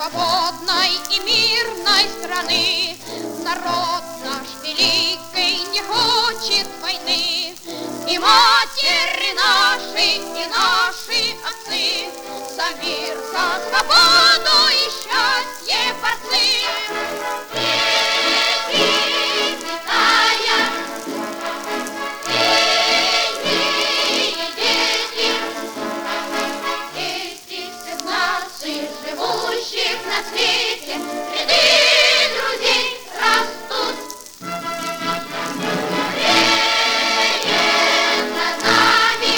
свободной и мирной страны. Народ наш великий не хочет войны, и матери наши, и наши отцы за мир, за свободу и счастье борцы. Живущих на свете, ряды друзей растут. Реет над нами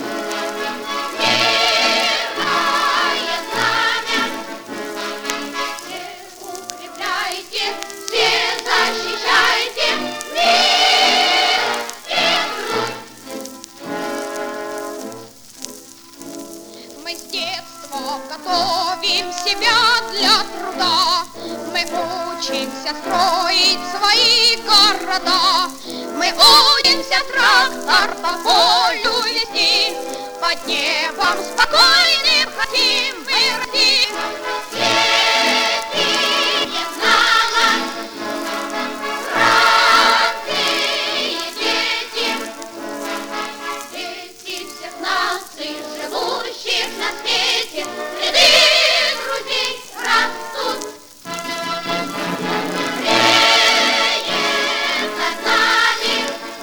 мирное знамя. Все укрепляйте, все защищайте мир и труд. Мы с детства готовим себя для труда, мы учимся строить свои города, мы учимся трактор по полю вести, под небом спокойным хотим мы расти. Если не знала, родные дети, дети всех наций, живущих на свете, ряды друзей растут. Реет над нами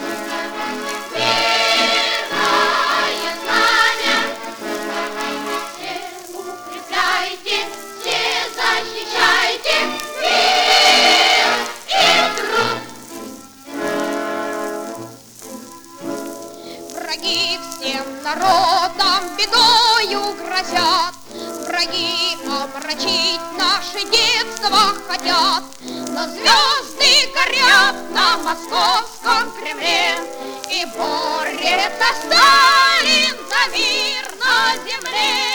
мирное знамя. Все укрепляйте, все защищайте мир и труд. Враги всем народам бедою грозят, враги омрачить наше детство хотят, но звезды горят на московском Кремле, и борется Сталин за мир на земле.